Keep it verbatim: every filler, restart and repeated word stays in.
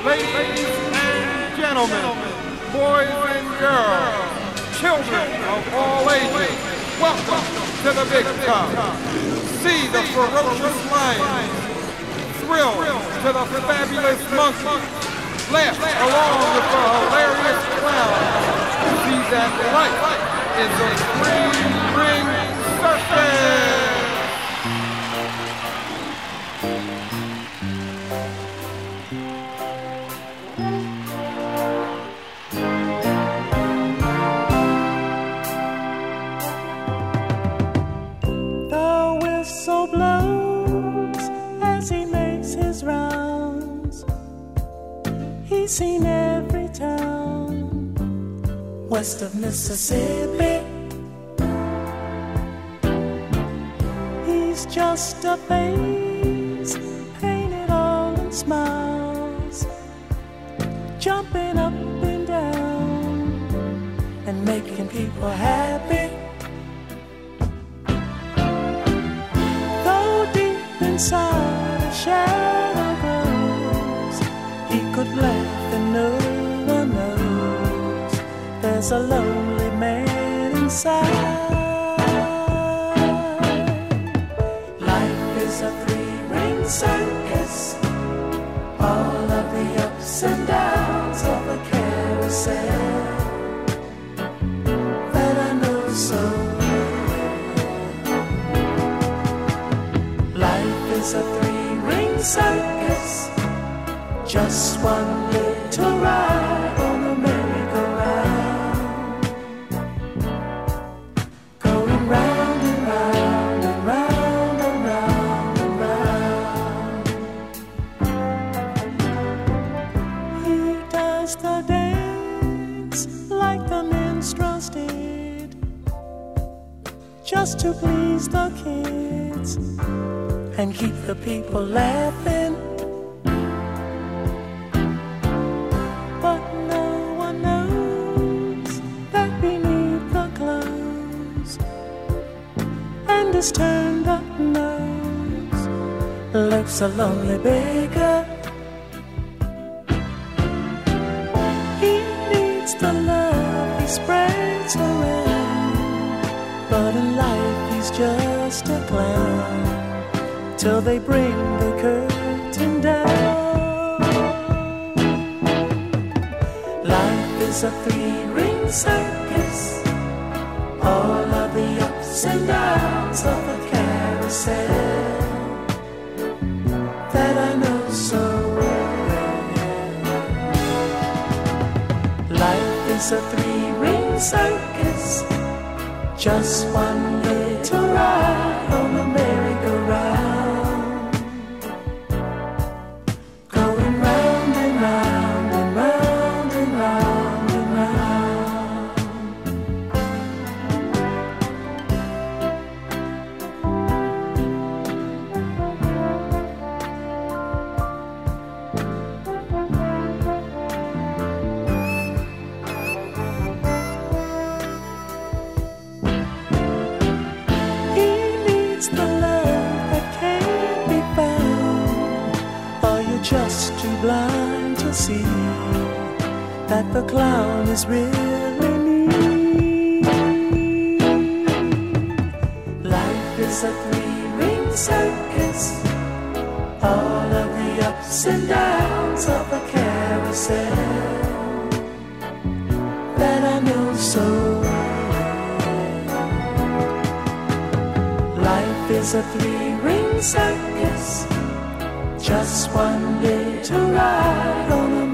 Ladies and gentlemen, boys and girls, children of all ages, welcome to the Big Top. See the ferocious lion, thrill to the fabulous monkey, laugh along with the hilarious clown. See that life is a three-ring circus. So blows as he makes his rounds. He's seen every town west of Mississippi. He's just a face painted all in smiles, jumping up and down and making people happy. Inside a shadow grows, he could laugh and no one knows there's a lonely man inside. Life is a three-ring circus, all of the ups and downs of a carousel that I know so. It's a three-ring circus, just one little ride on a merry-go-round, going round and round and round and round and round. He does the dance like the minstrels did, just to please the kids and keep the people laughing. But no one knows that beneath the clothes and his turned up nose lurks a lonely beggar. He needs the love he spreads around, but in life he's just a clown till they bring the curtain down. Life is a three-ring circus, all of the ups and downs of a carousel that I know so well. Life is a three-ring circus, just one little ride on a merry-go-round. Just too blind to see that the clown is really me. Life is a three-ring circus, all of the ups and downs of a carousel that I know so well. Life is a three-ring circus, just one little ride on a